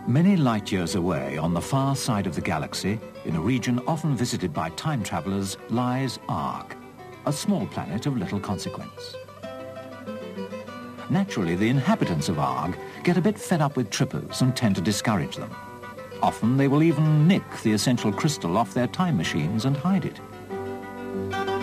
Many light years away, on the far side of the galaxy, in a region often visited by time travelers, lies Arg, a small planet of little consequence. Naturally, the inhabitants of Arg get a bit fed up with trippers and tend to discourage them. Often they will even nick the essential crystal off their time machines and hide it.